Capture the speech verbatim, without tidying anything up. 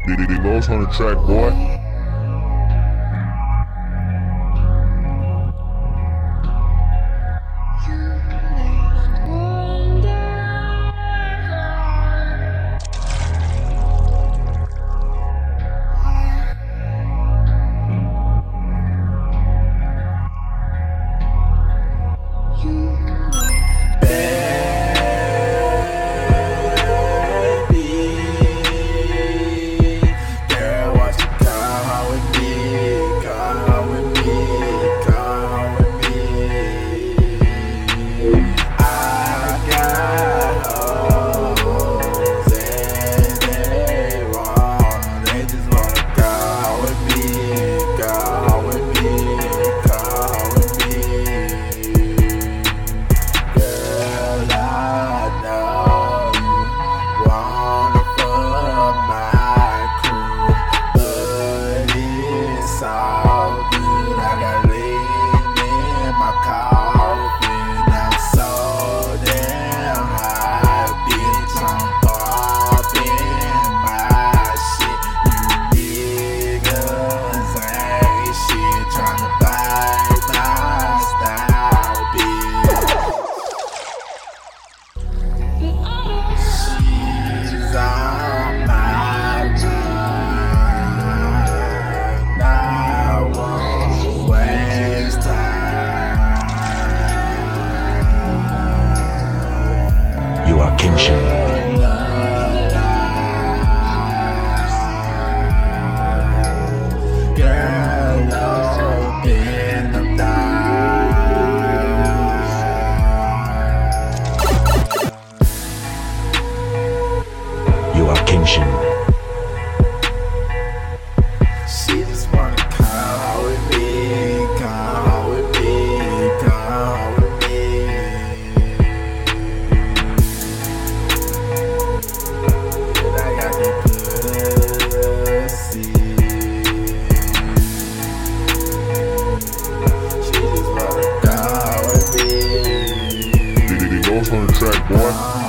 Big Los on the track, boy. You are kingship. She just wanna come with me, come with me, come with me. And I got the pussy. She just wanna come with me. Big Los on the track, boy.